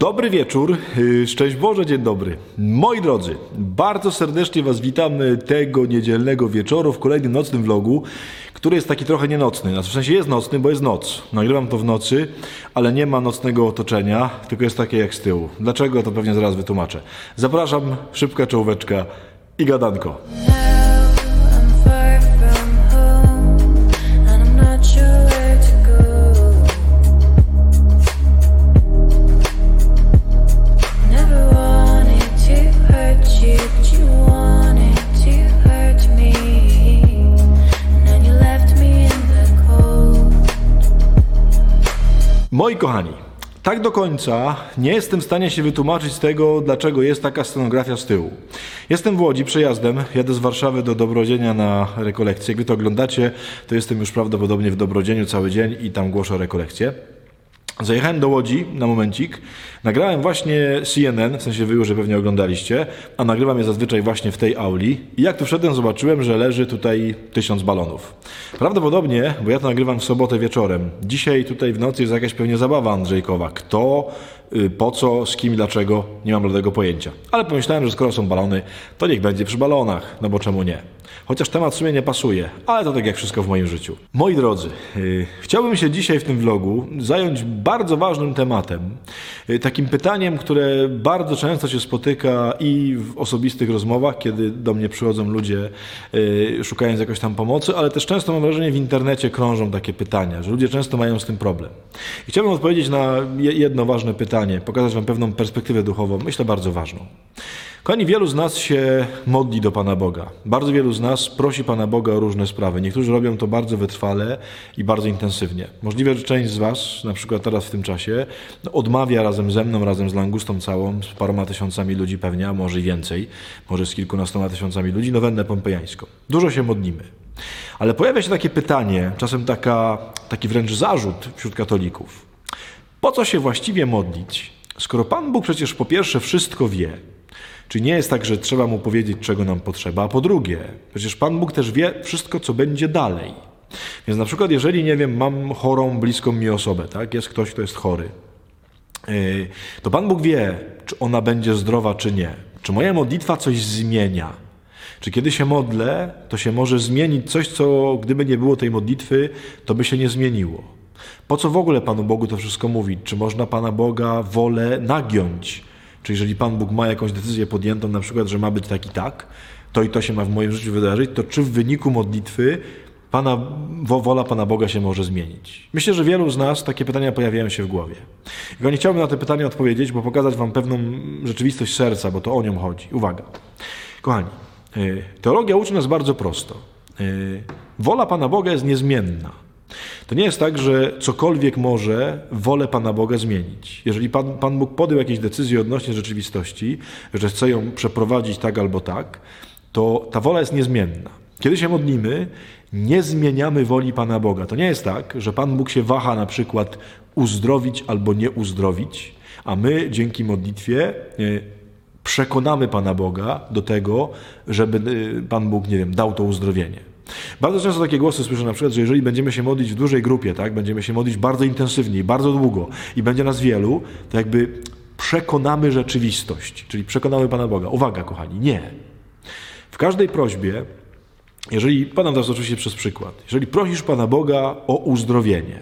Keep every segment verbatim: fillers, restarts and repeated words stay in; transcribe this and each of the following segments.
Dobry wieczór, szczęść Boże, dzień dobry. Moi drodzy, bardzo serdecznie Was witamy tego niedzielnego wieczoru w kolejnym nocnym vlogu, który jest taki trochę nienocny. Znaczy, w sensie jest nocny, bo jest noc. Nagrywam to w nocy, ale nie ma nocnego otoczenia, tylko jest takie jak z tyłu. Dlaczego? To pewnie zaraz wytłumaczę. Zapraszam, szybka czołóweczka i gadanko. Moi kochani, tak do końca nie jestem w stanie się wytłumaczyć z tego, dlaczego jest taka scenografia z tyłu. Jestem w Łodzi przejazdem, jadę z Warszawy do Dobrodzienia na rekolekcję. Jak wy to oglądacie, to jestem już prawdopodobnie w Dobrodzieniu cały dzień i tam głoszę rekolekcję. Zajechałem do Łodzi na momencik, nagrałem właśnie C N N, w sensie wy już je pewnie oglądaliście, a nagrywam je zazwyczaj właśnie w tej auli i jak tu wszedłem, zobaczyłem, że leży tutaj tysiąc balonów. Prawdopodobnie, bo ja to nagrywam w sobotę wieczorem, dzisiaj tutaj w nocy jest jakaś pewnie zabawa Andrzejkowa. Kto, po co, z kim, dlaczego, nie mam żadnego pojęcia. Ale pomyślałem, że skoro są balony, to niech będzie przy balonach, no bo czemu nie. Chociaż temat w sumie nie pasuje, ale to tak jak wszystko w moim życiu. Moi drodzy, yy, chciałbym się dzisiaj w tym vlogu zająć bardzo ważnym tematem. Yy, takim pytaniem, które bardzo często się spotyka i w osobistych rozmowach, kiedy do mnie przychodzą ludzie yy, szukając jakoś tam pomocy, ale też często mam wrażenie w internecie krążą takie pytania, że ludzie często mają z tym problem. I chciałbym odpowiedzieć na jedno ważne pytanie, pokazać wam pewną perspektywę duchową, myślę bardzo ważną. Kochani, wielu z nas się modli do Pana Boga. Bardzo wielu z nas prosi Pana Boga o różne sprawy. Niektórzy robią to bardzo wytrwale i bardzo intensywnie. Możliwe, że część z Was, na przykład teraz w tym czasie, odmawia razem ze mną, razem z langustą całą, z paroma tysiącami ludzi pewnie, a może i więcej, może z kilkunastoma tysiącami ludzi, nowennę pompejańską. Dużo się modlimy. Ale pojawia się takie pytanie, czasem taka, taki wręcz zarzut wśród katolików. Po co się właściwie modlić, skoro Pan Bóg przecież po pierwsze wszystko wie, czy nie jest tak, że trzeba Mu powiedzieć, czego nam potrzeba, a po drugie, przecież Pan Bóg też wie wszystko, co będzie dalej. Więc na przykład, jeżeli, nie wiem, mam chorą, bliską mi osobę, tak, jest ktoś, kto jest chory, yy, to Pan Bóg wie, czy ona będzie zdrowa, czy nie. Czy moja modlitwa coś zmienia? Czy kiedy się modlę, to się może zmienić coś, co gdyby nie było tej modlitwy, to by się nie zmieniło. Po co w ogóle Panu Bogu to wszystko mówić? Czy można Pana Boga wolę nagiąć? Czy jeżeli Pan Bóg ma jakąś decyzję podjętą, na przykład, że ma być tak i tak, to i to się ma w moim życiu wydarzyć, to czy w wyniku modlitwy Pana, wola Pana Boga się może zmienić? Myślę, że wielu z nas takie pytania pojawiają się w głowie. I nie chciałbym na te pytania odpowiedzieć, bo pokazać wam pewną rzeczywistość serca, bo to o nią chodzi. Uwaga. Kochani, teologia uczy nas bardzo prosto. Wola Pana Boga jest niezmienna. To nie jest tak, że cokolwiek może wolę Pana Boga zmienić. Jeżeli Pan, Pan Bóg podjął jakieś decyzje odnośnie rzeczywistości, że chce ją przeprowadzić tak albo tak, to ta wola jest niezmienna. Kiedy się modlimy, nie zmieniamy woli Pana Boga. To nie jest tak, że Pan Bóg się waha na przykład uzdrowić albo nie uzdrowić, a my dzięki modlitwie przekonamy Pana Boga do tego, żeby Pan Bóg, nie wiem, dał to uzdrowienie. Bardzo często takie głosy słyszę na przykład, że jeżeli będziemy się modlić w dużej grupie, tak, będziemy się modlić bardzo intensywnie, bardzo długo i będzie nas wielu, to jakby przekonamy rzeczywistość, czyli przekonamy Pana Boga. Uwaga, kochani, nie. W każdej prośbie, jeżeli, podam teraz oczywiście przez przykład, jeżeli prosisz Pana Boga o uzdrowienie,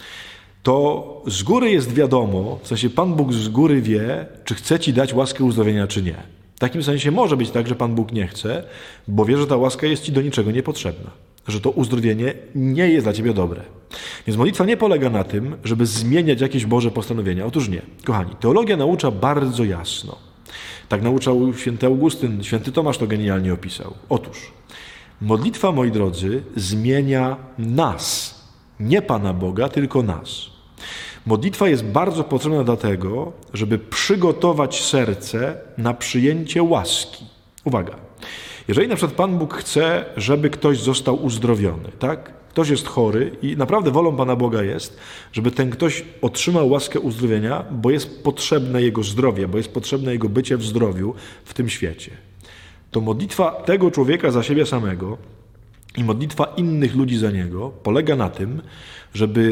to z góry jest wiadomo, w sensie Pan Bóg z góry wie, czy chce Ci dać łaskę uzdrowienia, czy nie. W takim sensie może być tak, że Pan Bóg nie chce, bo wie, że ta łaska jest Ci do niczego niepotrzebna. Że to uzdrowienie nie jest dla Ciebie dobre. Więc modlitwa nie polega na tym, żeby zmieniać jakieś Boże postanowienia. Otóż nie. Kochani, teologia naucza bardzo jasno. Tak nauczał święty Augustyn, święty Tomasz to genialnie opisał. Otóż modlitwa, moi drodzy, zmienia nas. Nie Pana Boga, tylko nas. Modlitwa jest bardzo potrzebna dlatego, żeby przygotować serce na przyjęcie łaski. Uwaga, jeżeli na przykład Pan Bóg chce, żeby ktoś został uzdrowiony, tak? Ktoś jest chory i naprawdę wolą Pana Boga jest, żeby ten ktoś otrzymał łaskę uzdrowienia, bo jest potrzebne jego zdrowie, bo jest potrzebne jego bycie w zdrowiu w tym świecie. To modlitwa tego człowieka za siebie samego i modlitwa innych ludzi za niego polega na tym, żeby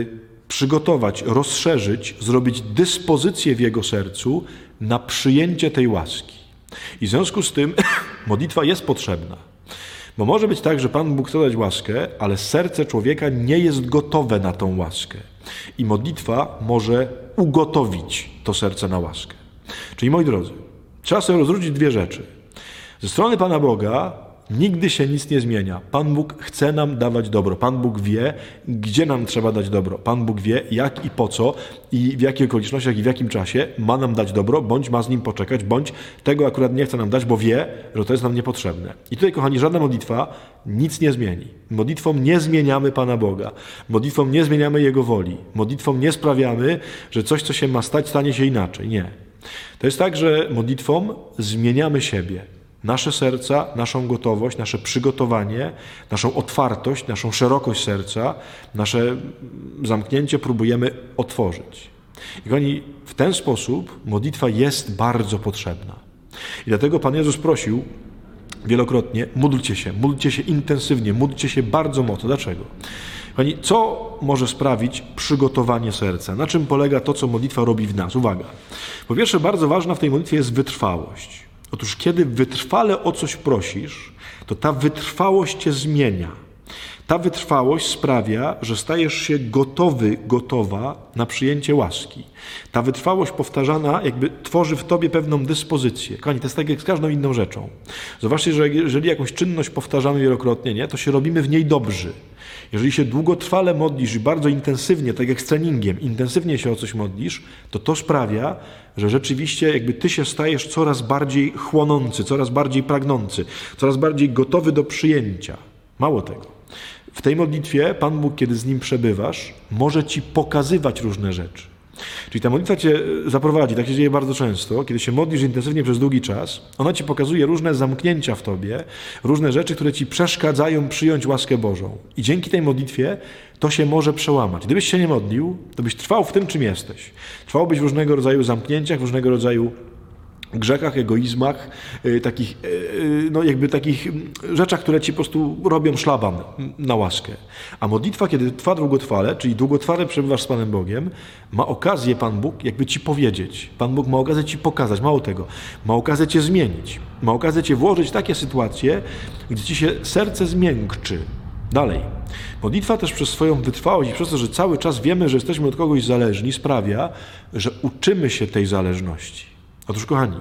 przygotować, rozszerzyć, zrobić dyspozycję w jego sercu na przyjęcie tej łaski. I w związku z tym modlitwa jest potrzebna. Bo może być tak, że Pan Bóg chce dać łaskę, ale serce człowieka nie jest gotowe na tą łaskę. I modlitwa może ugotowić to serce na łaskę. Czyli moi drodzy, trzeba sobie rozróżnić dwie rzeczy. Ze strony Pana Boga nigdy się nic nie zmienia. Pan Bóg chce nam dawać dobro. Pan Bóg wie, gdzie nam trzeba dać dobro. Pan Bóg wie, jak i po co i w jakich okolicznościach i w jakim czasie ma nam dać dobro, bądź ma z nim poczekać, bądź tego akurat nie chce nam dać, bo wie, że to jest nam niepotrzebne. I tutaj, kochani, żadna modlitwa nic nie zmieni. Modlitwą nie zmieniamy Pana Boga. Modlitwą nie zmieniamy Jego woli. Modlitwą nie sprawiamy, że coś, co się ma stać, stanie się inaczej. Nie. To jest tak, że modlitwą zmieniamy siebie. Nasze serca, naszą gotowość, nasze przygotowanie, naszą otwartość, naszą szerokość serca, nasze zamknięcie próbujemy otworzyć. I kochani, w ten sposób modlitwa jest bardzo potrzebna. I dlatego Pan Jezus prosił wielokrotnie, módlcie się, módlcie się intensywnie, módlcie się bardzo mocno. Dlaczego? Kochani, co może sprawić przygotowanie serca? Na czym polega to, co modlitwa robi w nas? Uwaga. Po pierwsze, bardzo ważna w tej modlitwie jest wytrwałość. Otóż kiedy wytrwale o coś prosisz, to ta wytrwałość cię zmienia. Ta wytrwałość sprawia, że stajesz się gotowy, gotowa na przyjęcie łaski. Ta wytrwałość powtarzana jakby tworzy w tobie pewną dyspozycję. Kochani, to jest tak jak z każdą inną rzeczą. Zobaczcie, że jeżeli jakąś czynność powtarzamy wielokrotnie, nie, to się robimy w niej dobrzy. Jeżeli się długotrwale modlisz i bardzo intensywnie, tak jak z treningiem, intensywnie się o coś modlisz, to to sprawia, że rzeczywiście jakby ty się stajesz coraz bardziej chłonący, coraz bardziej pragnący, coraz bardziej gotowy do przyjęcia. Mało tego. W tej modlitwie Pan Bóg, kiedy z Nim przebywasz, może ci pokazywać różne rzeczy. Czyli ta modlitwa cię zaprowadzi, tak się dzieje bardzo często, kiedy się modlisz intensywnie przez długi czas, ona ci pokazuje różne zamknięcia w tobie, różne rzeczy, które ci przeszkadzają przyjąć łaskę Bożą. I dzięki tej modlitwie to się może przełamać. Gdybyś się nie modlił, to byś trwał w tym, czym jesteś. Trwałbyś w różnego rodzaju zamknięciach, w różnego rodzaju grzechach, egoizmach, yy, takich, yy, no jakby takich rzeczach, które ci po prostu robią szlaban na łaskę. A modlitwa, kiedy trwa długotrwale, czyli długotrwale przebywasz z Panem Bogiem, ma okazję Pan Bóg jakby ci powiedzieć. Pan Bóg ma okazję ci pokazać, mało tego, ma okazję cię zmienić. Ma okazję cię włożyć w takie sytuacje, gdzie ci się serce zmiękczy. Dalej. Modlitwa też przez swoją wytrwałość i przez to, że cały czas wiemy, że jesteśmy od kogoś zależni, sprawia, że uczymy się tej zależności. Otóż, kochani,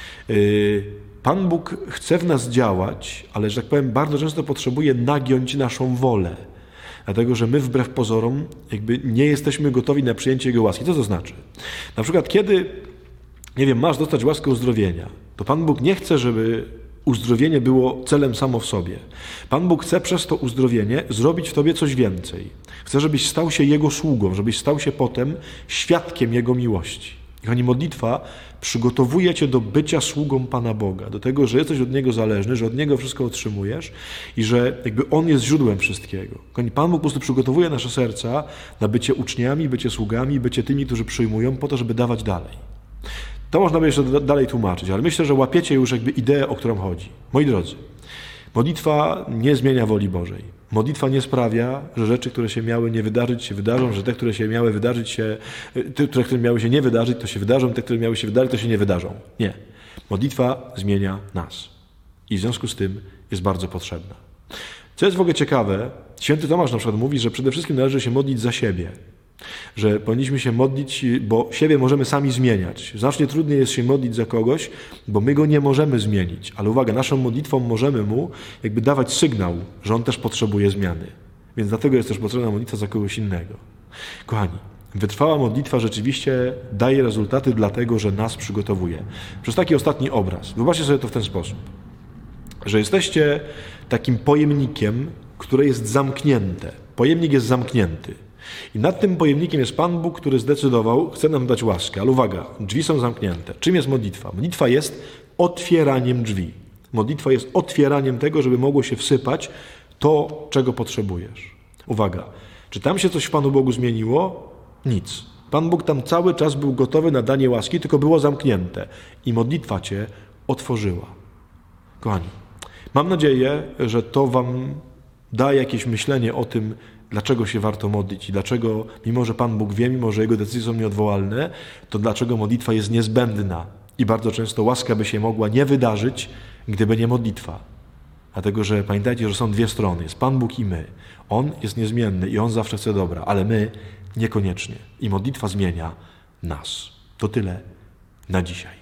Pan Bóg chce w nas działać, ale, że tak powiem, bardzo często potrzebuje nagiąć naszą wolę. Dlatego, że my wbrew pozorom jakby nie jesteśmy gotowi na przyjęcie Jego łaski. Co to znaczy? Na przykład, kiedy, nie wiem, masz dostać łaskę uzdrowienia, to Pan Bóg nie chce, żeby uzdrowienie było celem samo w sobie. Pan Bóg chce przez to uzdrowienie zrobić w tobie coś więcej. Chce, żebyś stał się Jego sługą, żebyś stał się potem świadkiem Jego miłości. I kochani, modlitwa przygotowuje cię do bycia sługą Pana Boga, do tego, że jesteś od Niego zależny, że od Niego wszystko otrzymujesz i że jakby On jest źródłem wszystkiego. Kochani, Pan Bóg po prostu przygotowuje nasze serca na bycie uczniami, bycie sługami, bycie tymi, którzy przyjmują, po to, żeby dawać dalej. To można by jeszcze dalej tłumaczyć, ale myślę, że łapiecie już jakby ideę, o którą chodzi. Moi drodzy, modlitwa nie zmienia woli Bożej. Modlitwa nie sprawia, że rzeczy, które się miały nie wydarzyć, się wydarzą, że te, które się miały wydarzyć, się, te, które miały się nie wydarzyć, to się wydarzą, te, które miały się wydarzyć, to się nie wydarzą. Nie. Modlitwa zmienia nas. I w związku z tym jest bardzo potrzebna. Co jest w ogóle ciekawe, święty Tomasz na przykład mówi, że przede wszystkim należy się modlić za siebie. Że powinniśmy się modlić, bo siebie możemy sami zmieniać. Znacznie trudniej jest się modlić za kogoś, bo my go nie możemy zmienić. Ale uwaga, naszą modlitwą możemy mu jakby dawać sygnał, że on też potrzebuje zmiany. Więc dlatego jest też potrzebna modlitwa za kogoś innego. Kochani, wytrwała modlitwa rzeczywiście daje rezultaty dlatego, że nas przygotowuje. Przez taki ostatni obraz. Zobaczcie sobie to w ten sposób. Że jesteście takim pojemnikiem, które jest zamknięte. Pojemnik jest zamknięty. I nad tym pojemnikiem jest Pan Bóg, który zdecydował, chce nam dać łaskę. Ale uwaga, drzwi są zamknięte. Czym jest modlitwa? Modlitwa jest otwieraniem drzwi. Modlitwa jest otwieraniem tego, żeby mogło się wsypać to, czego potrzebujesz. Uwaga, czy tam się coś w Panu Bogu zmieniło? Nic. Pan Bóg tam cały czas był gotowy na danie łaski, tylko było zamknięte. I modlitwa cię otworzyła. Kochani, mam nadzieję, że to wam da jakieś myślenie o tym, dlaczego się warto modlić i dlaczego, mimo że Pan Bóg wie, mimo że Jego decyzje są nieodwołalne, to dlaczego modlitwa jest niezbędna. I bardzo często łaska by się mogła nie wydarzyć, gdyby nie modlitwa. Dlatego, że pamiętajcie, że są dwie strony. Jest Pan Bóg i my. On jest niezmienny i On zawsze chce dobra, ale my niekoniecznie. I modlitwa zmienia nas. To tyle na dzisiaj.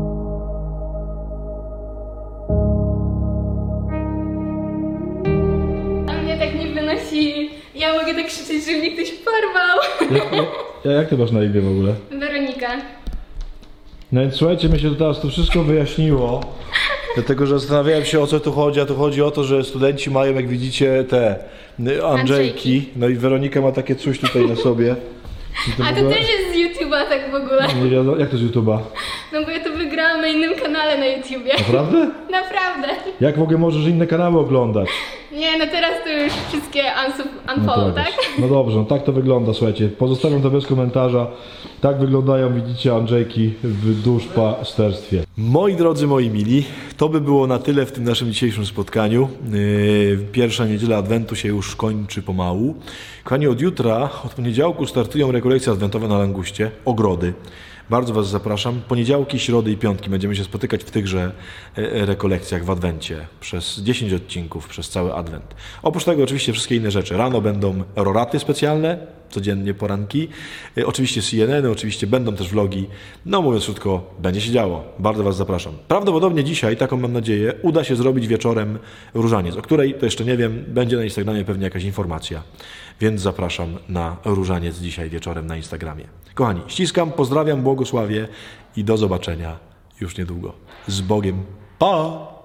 A mnie tak nie wynosi. Ja mogę tak krzyczeć, że mnie ktoś porwał. Jak, jak, jak ty masz na imię w ogóle? Weronika. No więc słuchajcie, mi się to teraz to wszystko wyjaśniło. Dlatego, że zastanawiałem się, o co tu chodzi, a tu chodzi o to, że studenci mają, jak widzicie, te y, Andrzejki. No i Weronika ma takie coś tutaj na sobie. To A to ogóle... też jest z YouTube'a tak w ogóle. Nie wiadomo, jak to z YouTube'a? No bo ja to wygrałam na innym kanale na YouTubie. Naprawdę? Naprawdę. Jak w ogóle możesz inne kanały oglądać? Nie, no teraz to już wszystkie unsub- No, unfollow, tak, tak? no dobrze, no tak to wygląda, słuchajcie. Pozostawiam to bez komentarza. Tak wyglądają, widzicie, Andrzejki w duszpasterstwie. Moi drodzy, moi mili, to by było na tyle w tym naszym dzisiejszym spotkaniu. Yy, Pierwsza niedziela Adwentu się już kończy pomału. Kochani, od jutra, od poniedziałku startują rekolekcje adwentowe na Languście, Ogrody. Bardzo Was zapraszam. Poniedziałki, środy i piątki będziemy się spotykać w tychże rekolekcjach w Adwencie przez dziesięć odcinków, przez cały Adwent. Oprócz tego oczywiście wszystkie inne rzeczy. Rano będą roraty specjalne, codziennie poranki. Oczywiście C N N, oczywiście będą też vlogi. No mówiąc krótko, będzie się działo. Bardzo Was zapraszam. Prawdopodobnie dzisiaj, taką mam nadzieję, uda się zrobić wieczorem różaniec, o której to jeszcze nie wiem, będzie na Instagramie pewnie jakaś informacja. Więc zapraszam na różaniec dzisiaj wieczorem na Instagramie. Kochani, ściskam, pozdrawiam, błogosławię i do zobaczenia już niedługo. Z Bogiem. Pa!